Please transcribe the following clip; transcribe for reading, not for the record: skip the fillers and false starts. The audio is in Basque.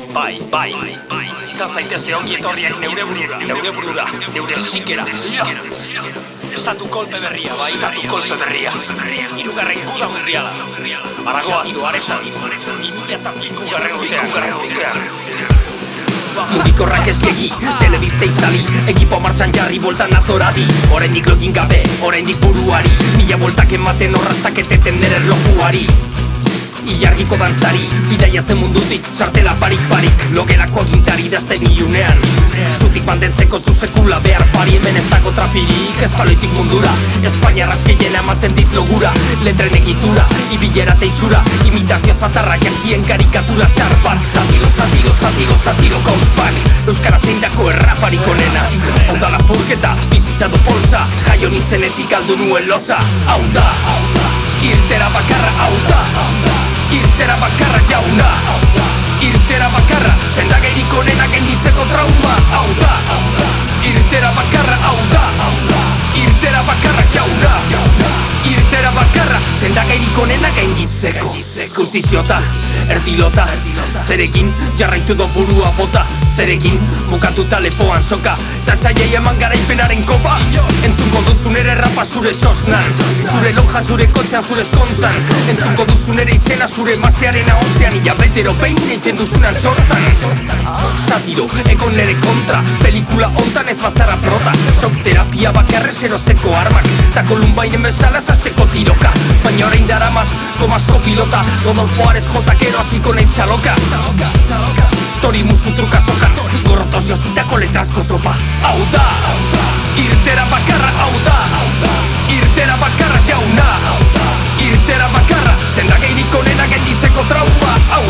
bai, izan zaitezte ongi etorriak neure burura, neure sikera. Estatu kolpe berria, bai, estatu kolpe berria. Hirugarren guda mundiala. Aragoaz, Aresan, 2002 urtean. Mugikorrak eskegi, telebizte itzali, ekipo martxan jarri boltan atoradi. Oraindik login gabe, oraindik buruari, mila boltak ematen horratzak eteten nere erlojuari. Ilargiko dantzari, bidaiatzen mundutik, txartela parik-parik, logelako agintari dazten iunean. Zutik mantentzeko zu sekula behar fari, hemen ez dago trapirik, espaloitik mundura. Espainiarrak gehiena ematen dit logura, letren egitura, ibilera teixura, imitazio zatarra, jankien karikatura txar bat. Satiro comes back, euskara zein dako erraparik onena. Hau da lapurketa, bizitza do poltsa, jaio nintzenetik galdu nuen lotza. Hau da, irtera bakarra, hau da, irtera bakarra jauna. Irtera bakarra, sendagairik onena gainditzeko trauma. Hau da, irtera bakarra, hau da, irtera bakarra jauna. Irtera bakarra, sendagairik onena gainditzeko. Justiziota, erdilota, zerekin jarraitu do burua bota. Zerekin, bukatuta lepoan soka, tatxaiei eman garaipenaren kopa. Entzungo duzun ere rapa zure txosnan, zure lonjan, zure kotxean, zure eskontzan. Entzungo duzun ere izena zure maztearen ahontzean, hilabetero behin egiten duzunan txortan. Satiro, egon nere kontra, pelikula ontan ez bazara prota. Shock terapia bakarrez erosteko armak, ta Kolumbainen bezala zazteko tiroka. Baina orain daramat, gomazko pilota, Rodolfo Ares jotakero hasiko nahi txaloka. Tori musu truka soka, gorrotoz jositako letrazko sopa. Hau da, irtera bakarra, hau da, irtera bakarra jauna. Irtera bakarra, sendagairik onena gainditzeko trauma. Hau